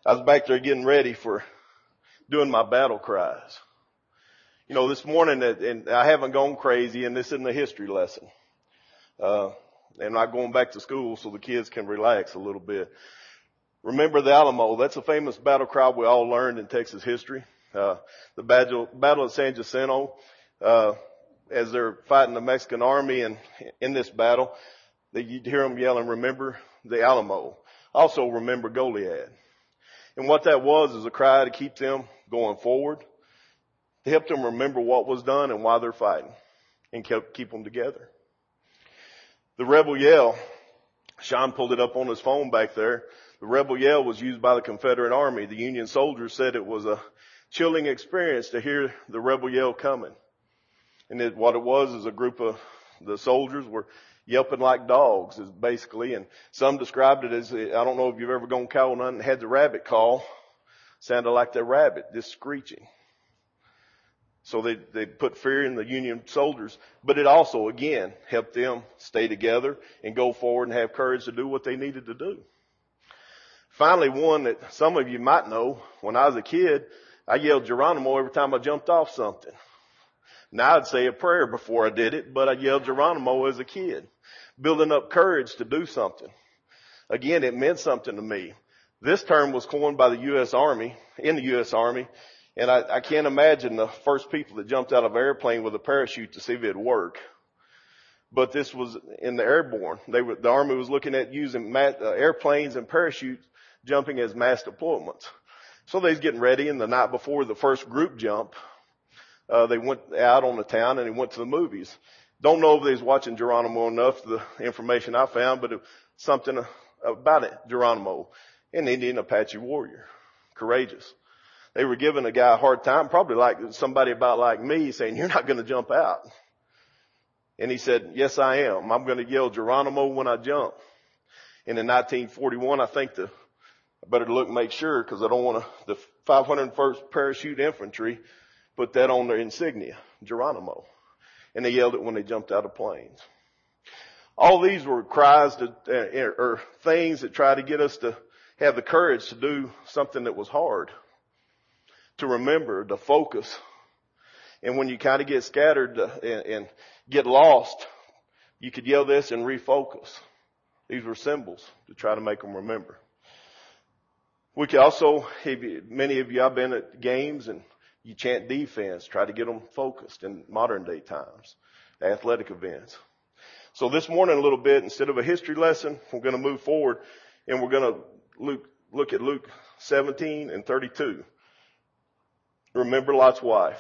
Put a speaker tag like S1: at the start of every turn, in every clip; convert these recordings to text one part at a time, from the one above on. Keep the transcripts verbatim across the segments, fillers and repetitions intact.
S1: I was back there getting ready for doing my battle cries. You know, this morning, and I haven't gone crazy, and this isn't a history lesson. Uh, and I'm not going back to school so the kids can relax a little bit. Remember the Alamo. That's a famous battle cry we all learned in Texas history. Uh, the battle, battle of San Jacinto, uh, as they're fighting the Mexican army, and in this battle, they, you'd hear them yelling, "Remember the Alamo." Also, remember Goliad. And what that was is a cry to keep them going forward, to help them remember what was done and why they're fighting, and keep, keep them together. The rebel yell, Sean pulled it up on his phone back there. The rebel yell was used by the Confederate Army. The Union soldiers said it was a chilling experience to hear the rebel yell coming. And it, what it was is a group of the soldiers were yelping like dogs, is basically, and some described it as, I don't know if you've ever gone cow hunting and had the rabbit call, sounded like the rabbit, just screeching. So they, they put fear in the Union soldiers, but it also, again, helped them stay together and go forward and have courage to do what they needed to do. Finally, one that some of you might know, when I was a kid, I yelled Geronimo every time I jumped off something. Now I'd say a prayer before I did it, but I yelled Geronimo as a kid, building up courage to do something. Again, it meant something to me. This term was coined by the U S Army, in the U S Army, and I, I can't imagine the first people that jumped out of an airplane with a parachute to see if it'd work. But this was in the airborne. They were, the Army was looking at using mass, uh, airplanes and parachute jumping as mass deployments. So they was getting ready, and the night before the first group jump, Uh, they went out on the town and they went to the movies. Don't know if they was watching Geronimo enough, the information I found, but it was something about it, Geronimo, an Indian Apache warrior, courageous. They were giving a guy a hard time, probably like somebody about like me, saying, "You're not going to jump out." And he said, "Yes, I am. I'm going to yell Geronimo when I jump." And in nineteen forty-one, I think the, I better look and make sure, because I don't want to, the five hundred first Parachute Infantry put that on their insignia, Geronimo. And they yelled it when they jumped out of planes. All these were cries to, uh, or things that try to get us to have the courage to do something that was hard, to remember, to focus. And when you kind of get scattered uh, and, and get lost, you could yell this and refocus. These were symbols to try to make them remember. We could also, if you, many of you, I've been at games and you chant defense, try to get them focused in modern day times, athletic events. So this morning a little bit, instead of a history lesson, we're going to move forward and we're going to look, look at Luke seventeen and thirty-two. Remember Lot's wife.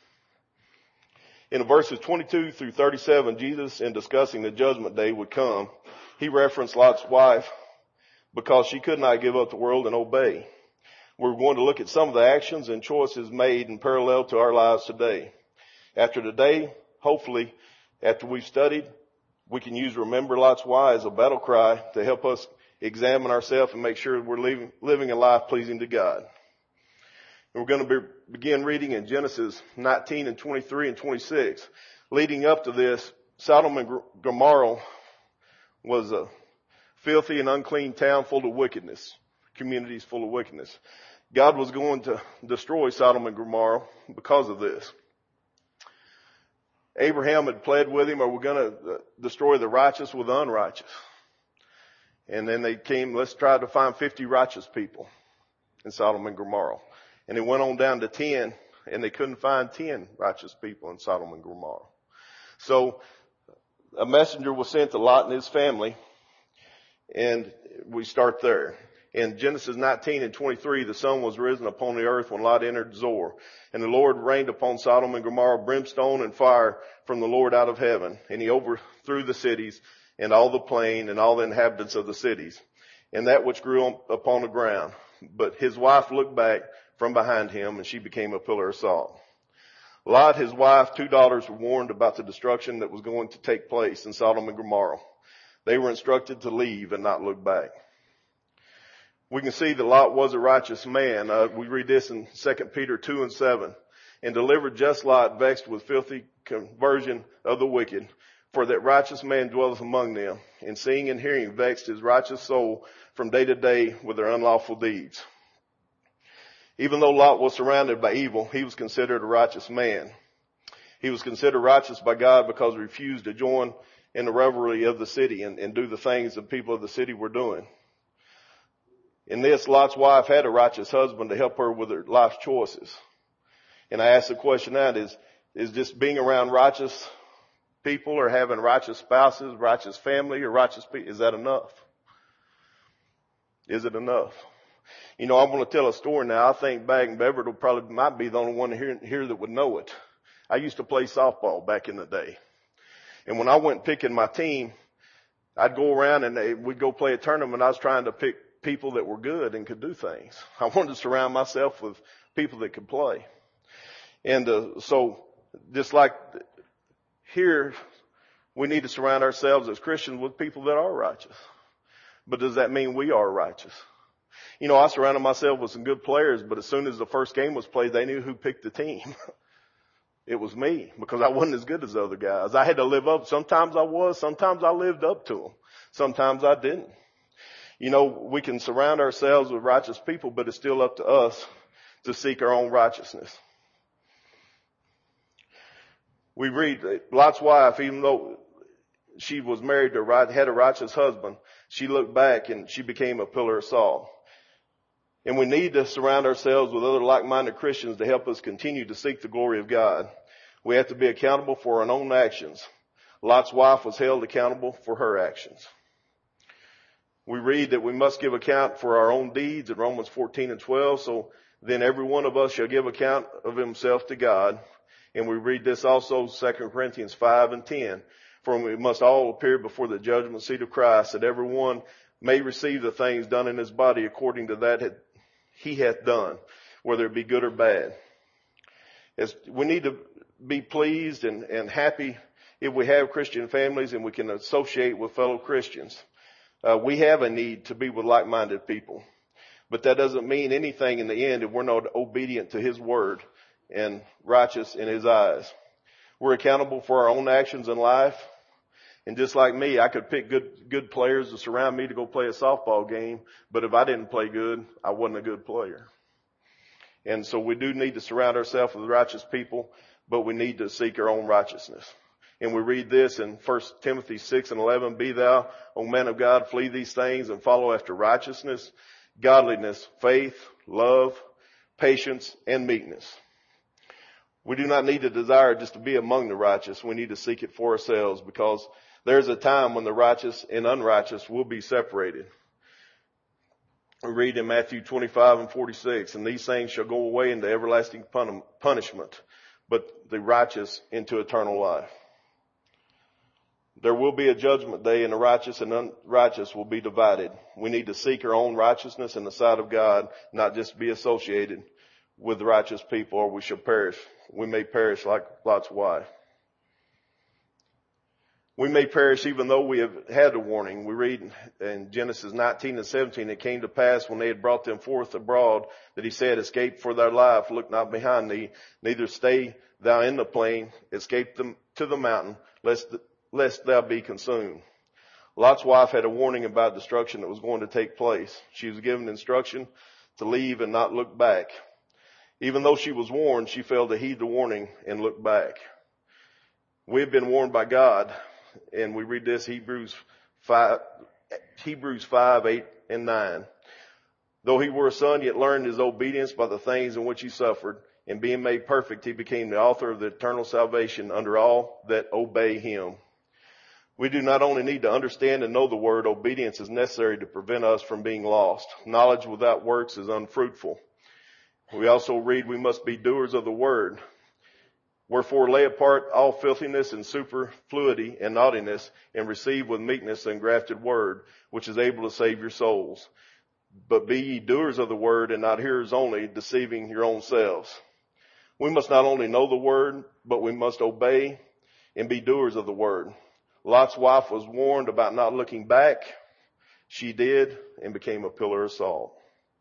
S1: In verses twenty-two through thirty-seven, Jesus, in discussing the judgment day would come, he referenced Lot's wife because she could not give up the world and obey. We're going to look at some of the actions and choices made in parallel to our lives today. After today, hopefully, after we've studied, we can use Remember Lot's Wife as a battle cry to help us examine ourselves and make sure we're living, living a life pleasing to God. And we're going to be, begin reading in Genesis nineteen and twenty-three and twenty-six. Leading up to this, Sodom and Gomorrah was a filthy and unclean town full of wickedness. Communities full of wickedness. God was going to destroy Sodom and Gomorrah because of this. Abraham had pled with him, "Are we going to destroy the righteous with the unrighteous?" And then they came, let's try to find fifty righteous people in Sodom and Gomorrah. And it went on down to ten, and they couldn't find ten righteous people in Sodom and Gomorrah. So a messenger was sent to Lot and his family, and we start there. In Genesis nineteen and twenty-three, the sun was risen upon the earth when Lot entered Zoar. And the Lord rained upon Sodom and Gomorrah brimstone and fire from the Lord out of heaven. And he overthrew the cities and all the plain and all the inhabitants of the cities and that which grew on, upon the ground. But his wife looked back from behind him, and she became a pillar of salt. Lot, his wife, two daughters were warned about the destruction that was going to take place in Sodom and Gomorrah. They were instructed to leave and not look back. We can see that Lot was a righteous man. Uh, we read this in Second Peter two and seven. And delivered just Lot, vexed with filthy conversion of the wicked. For that righteous man dwelleth among them. And seeing and hearing vexed his righteous soul from day to day with their unlawful deeds. Even though Lot was surrounded by evil, he was considered a righteous man. He was considered righteous by God because he refused to join in the revelry of the city and, and do the things the people of the city were doing. In this, Lot's wife had a righteous husband to help her with her life's choices. And I ask the question now, is, is just being around righteous people or having righteous spouses, righteous family, or righteous people, is that enough? Is it enough? You know, I want to tell a story now. I think back, and Beverett will probably might be the only one here, here that would know it. I used to play softball back in the day. And when I went picking my team, I'd go around and they, we'd go play a tournament. I was trying to pick people that were good and could do things. I wanted to surround myself with people that could play. And uh, so just like here, we need to surround ourselves as Christians with people that are righteous. But does that mean we are righteous? You know, I surrounded myself with some good players, but as soon as the first game was played, they knew who picked the team. It was me, because I wasn't as good as the other guys. I had to live up. Sometimes I was, sometimes I lived up to them. Sometimes I didn't. You know, we can surround ourselves with righteous people, but it's still up to us to seek our own righteousness. We read Lot's wife, even though she was married to, had a righteous husband, she looked back and she became a pillar of salt. And we need to surround ourselves with other like-minded Christians to help us continue to seek the glory of God. We have to be accountable for our own actions. Lot's wife was held accountable for her actions. We read that we must give account for our own deeds in Romans fourteen and twelve. So then every one of us shall give account of himself to God. And we read this also, Second Corinthians five and ten. For we must all appear before the judgment seat of Christ, that everyone may receive the things done in his body according to that he hath done, whether it be good or bad. As we need to be pleased and, and happy if we have Christian families and we can associate with fellow Christians. Uh, we have a need to be with like-minded people. But that doesn't mean anything in the end if we're not obedient to his word and righteous in his eyes. We're accountable for our own actions in life. And just like me, I could pick good, good players to surround me to go play a softball game. But if I didn't play good, I wasn't a good player. And so we do need to surround ourselves with righteous people, but we need to seek our own righteousness. And we read this in First Timothy six and eleven, be thou, O man of God, flee these things and follow after righteousness, godliness, faith, love, patience, and meekness. We do not need to desire just to be among the righteous. We need to seek it for ourselves, because there's a time when the righteous and unrighteous will be separated. We read in Matthew twenty-five and forty-six, and these things shall go away into everlasting punishment, but the righteous into eternal life. There will be a judgment day, and the righteous and unrighteous will be divided. We need to seek our own righteousness in the sight of God, not just be associated with righteous people, or we shall perish. We may perish like Lot's wife. We may perish even though we have had a warning. We read in Genesis nineteen and seventeen, it came to pass when they had brought them forth abroad that he said, escape for thy life, look not behind thee, neither stay thou in the plain, escape them to the mountain, lest, lest thou be consumed. Lot's wife had a warning about destruction that was going to take place. She was given instruction to leave and not look back. Even though she was warned, she failed to heed the warning and look back. We have been warned by God. And we read this, Hebrews five, Hebrews five, eight, and nine. Though he were a son, yet learned his obedience by the things in which he suffered. And being made perfect, he became the author of the eternal salvation under all that obey him. We do not only need to understand and know the word, obedience is necessary to prevent us from being lost. Knowledge without works is unfruitful. We also read we must be doers of the word. Wherefore lay apart all filthiness and superfluity and naughtiness, and receive with meekness the engrafted word, which is able to save your souls. But be ye doers of the word, and not hearers only, deceiving your own selves. We must not only know the word, but we must obey and be doers of the word. Lot's wife was warned about not looking back. She did, and became a pillar of salt.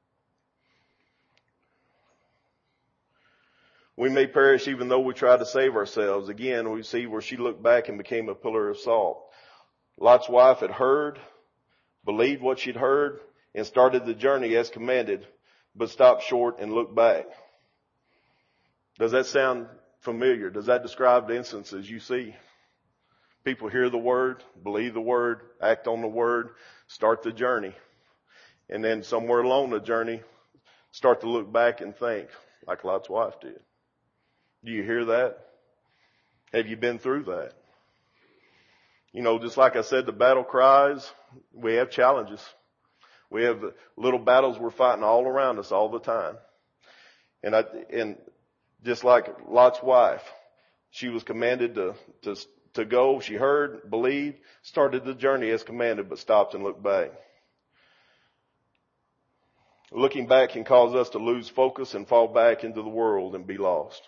S1: We may perish even though we try to save ourselves. Again, we see where she looked back and became a pillar of salt. Lot's wife had heard, believed what she'd heard, and started the journey as commanded, but stopped short and looked back. Does that sound familiar? Does that describe the instances you see? People hear the word, believe the word, act on the word, start the journey. And then somewhere along the journey, start to look back and think, like Lot's wife did. Do you hear that? Have you been through that? You know, just like I said, the battle cries, we have challenges. We have little battles we're fighting all around us all the time. And I, and just like Lot's wife, she was commanded to, to, to go. She heard, believed, started the journey as commanded, but stopped and looked back. Looking back can cause us to lose focus and fall back into the world and be lost.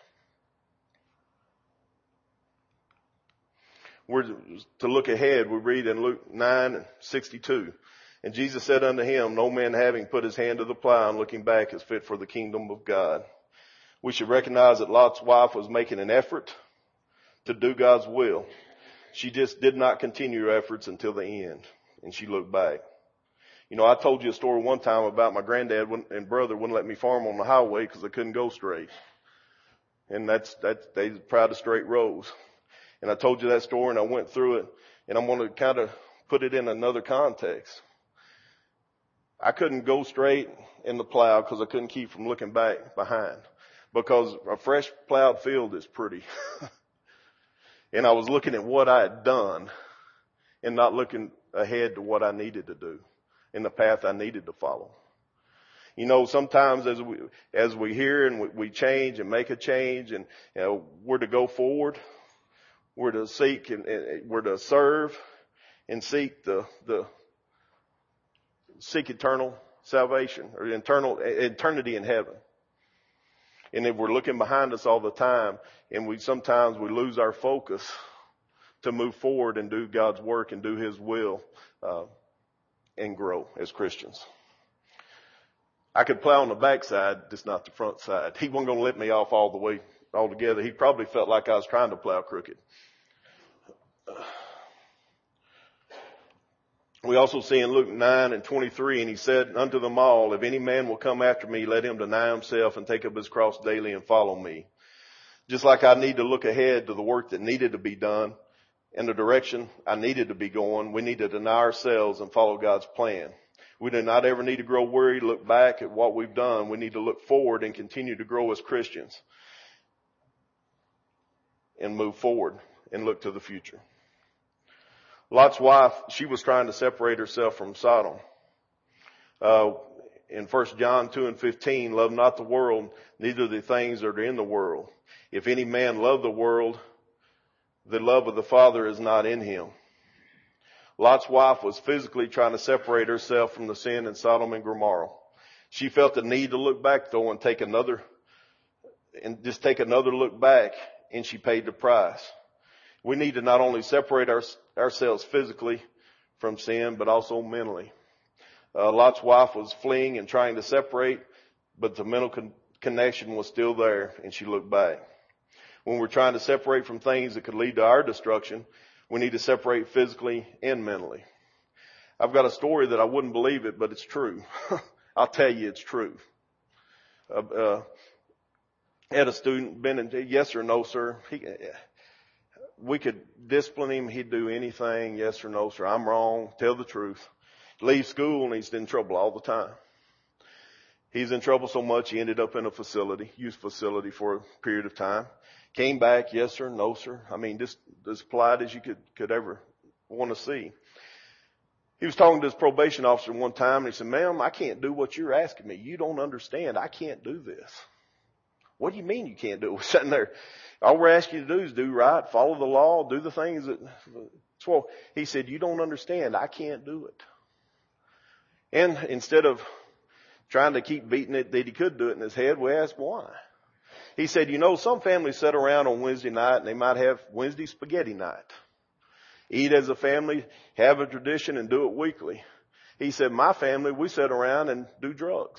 S1: We're to look ahead. We read in Luke nine sixty-two. And Jesus said unto him, no man having put his hand to the plow and looking back is fit for the kingdom of God. We should recognize that Lot's wife was making an effort to do God's will. She just did not continue her efforts until the end. And she looked back. You know, I told you a story one time about my granddad and brother wouldn't let me farm on the highway because I couldn't go straight. And that's, that's, they were proud of straight roads. And I told you that story and I went through it, and I'm going to kind of put it in another context. I couldn't go straight in the plow because I couldn't keep from looking back behind, because a fresh plowed field is pretty. And I was looking at what I had done and not looking ahead to what I needed to do and the path I needed to follow. You know, sometimes as we, as we hear and we, we change and make a change and, you know, we're to go forward, we're to seek and, and we're to serve and seek the, the, seek eternal salvation or eternal, eternity in heaven. And if we're looking behind us all the time and we, sometimes we lose our focus to move forward and do God's work and do His will, uh, and grow as Christians. I could plow on the backside, just not the front side. He wasn't going to let me off all the way altogether. He probably felt like I was trying to plow crooked. We also see in Luke nine and twenty-three, and he said unto them all, if any man will come after me, let him deny himself and take up his cross daily and follow me. Just like I need to look ahead to the work that needed to be done and the direction I needed to be going, we need to deny ourselves and follow God's plan. We do not ever need to grow weary, look back at what we've done. We need to look forward and continue to grow as Christians and move forward and look to the future. Lot's wife, she was trying to separate herself from Sodom. Uh, in First John two and fifteen, love not the world, neither the things that are in the world. If any man love the world, the love of the Father is not in him. Lot's wife was physically trying to separate herself from the sin in Sodom and Gomorrah. She felt the need to look back though and take another, and just take another look back, and she paid the price. We need to not only separate our, ourselves physically from sin, but also mentally. Uh, Lot's wife was fleeing and trying to separate, but the mental con- connection was still there, and she looked back. When we're trying to separate from things that could lead to our destruction, we need to separate physically and mentally. I've got a story that I wouldn't believe it, but it's true. I'll tell you it's true. Uh, uh, had a student been in, yes or no, sir. He, we could discipline him. He'd do anything. Yes or no, sir. I'm wrong. Tell the truth. Leave school and he's in trouble all the time. He's in trouble so much he ended up in a facility, youth facility for a period of time. Came back, yes sir, no sir. I mean, just as polite as you could, could ever want to see. He was talking to his probation officer one time and he said, ma'am, I can't do what you're asking me. You don't understand. I can't do this. What do you mean you can't do it? We're sitting there. All we're asking you to do is do right, follow the law, do the things that, well, he said, you don't understand. I can't do it. And instead of trying to keep beating it that he could do it in his head, we asked why. He said, you know, some families sit around on Wednesday night and they might have Wednesday spaghetti night. Eat as a family, have a tradition and do it weekly. He said, my family, we sit around and do drugs.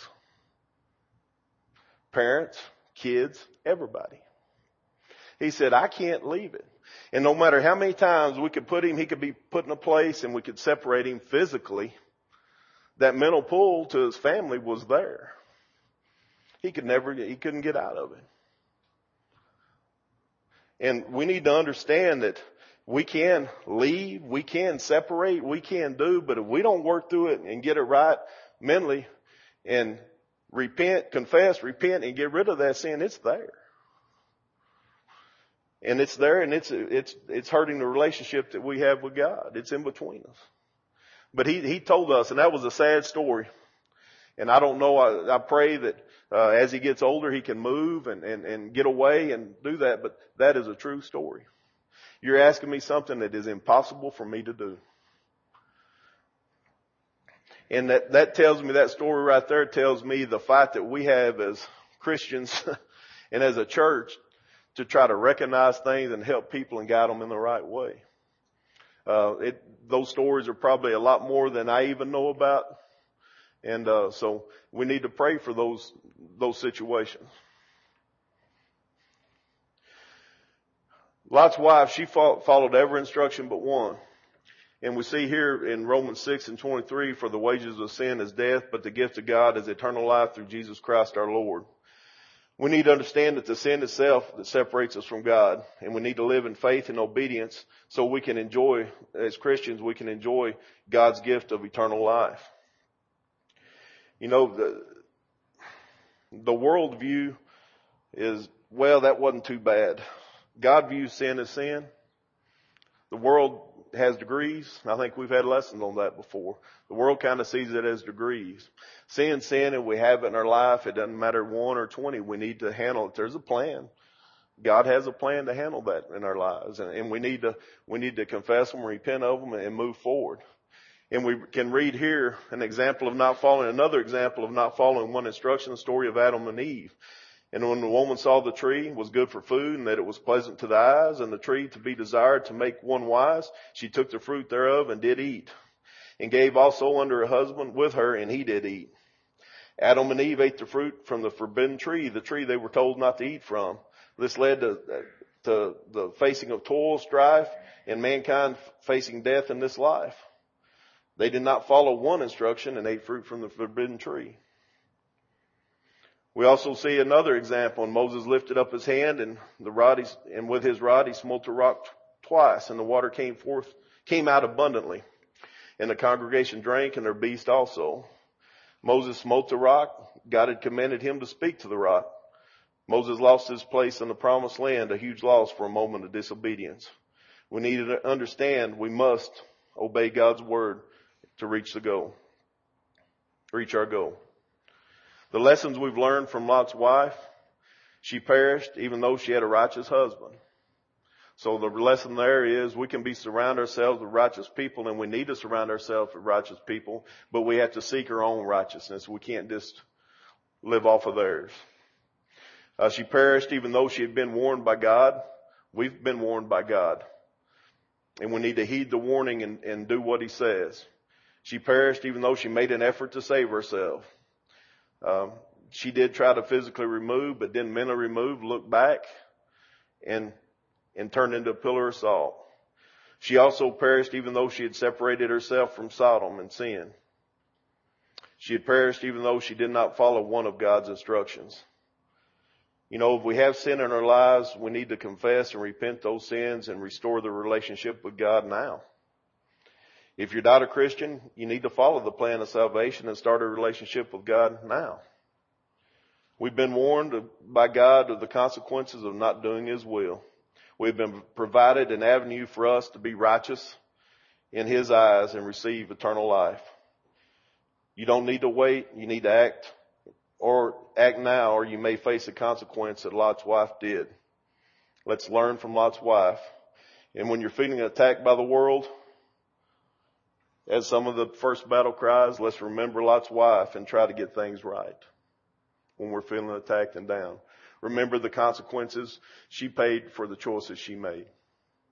S1: Parents, kids, everybody. He said, I can't leave it. And no matter how many times we could put him, he could be put in a place and we could separate him physically, that mental pull to his family was there. he could never, he couldn't get out of it. And we need to understand that we can leave, we can separate, we can do, but if we don't work through it and get it right mentally and repent, confess, repent, and get rid of that sin, it's there. And it's there, and it's it's it's hurting the relationship that we have with God. It's in between us. But he he told us, and that was a sad story. And I don't know, I, I pray that uh, as he gets older, he can move and, and, and get away and do that. But that is a true story. You're asking me something that is impossible for me to do. And that, that tells me, that story right there tells me the fight that we have as Christians and as a church to try to recognize things and help people and guide them in the right way. Uh, it, those stories are probably a lot more than I even know about. And, uh, so we need to pray for those, those situations. Lot's wife, she followed every instruction but one. And we see here in Romans six and twenty-three, for the wages of sin is death, but the gift of God is eternal life through Jesus Christ our Lord. We need to understand that the sin itself that separates us from God, and we need to live in faith and obedience so we can enjoy, as Christians, we can enjoy God's gift of eternal life. You know, the, the world view is, well, that wasn't too bad. God views sin as sin. The world has degrees. I think we've had lessons on that before. The world kind of sees it as degrees. Sin, sin, and we have it in our life. It doesn't matter one or twenty. We need to handle it. There's a plan. God has a plan to handle that in our lives, and, and we need to we need to confess them, repent of them, and move forward. And we can read here an example of not following, another example of not following one instruction, the story of Adam and Eve. And when the woman saw the tree was good for food and that it was pleasant to the eyes and the tree to be desired to make one wise, she took the fruit thereof and did eat, and gave also unto her husband with her, and he did eat. Adam and Eve ate the fruit from the forbidden tree, the tree they were told not to eat from. This led to, to the facing of toil, strife, and mankind facing death in this life. They did not follow one instruction and ate fruit from the forbidden tree. We also see another example, and Moses lifted up his hand, and the rod, he, and with his rod he smote the rock twice, and the water came forth, came out abundantly. And the congregation drank, and their beast also. Moses smote the rock. God had commanded him to speak to the rock. Moses lost his place in the promised land, a huge loss for a moment of disobedience. We need to understand we must obey God's word to reach the goal, reach our goal. The lessons we've learned from Lot's wife, she perished even though she had a righteous husband. So the lesson there is we can be surround ourselves with righteous people, and we need to surround ourselves with righteous people, but we have to seek our own righteousness. We can't just live off of theirs. Uh, she perished even though she had been warned by God. We've been warned by God, and we need to heed the warning and, and do what he says. She perished even though she made an effort to save herself. Um, she did try to physically remove, but didn't mentally remove, look back, and and turned into a pillar of salt. She also perished even though she had separated herself from Sodom and sin. She had perished even though she did not follow one of God's instructions. You know, if we have sin in our lives, we need to confess and repent those sins and restore the relationship with God now. If you're not a Christian, you need to follow the plan of salvation and start a relationship with God now. We've been warned by God of the consequences of not doing his will. We've been provided an avenue for us to be righteous in his eyes and receive eternal life. You don't need to wait. You need to act or act now, or you may face a consequence that Lot's wife did. Let's learn from Lot's wife. And when you're feeling attacked by the world, as some of the first battle cries, let's remember Lot's wife and try to get things right when we're feeling attacked and down. Remember the consequences she paid for the choices she made.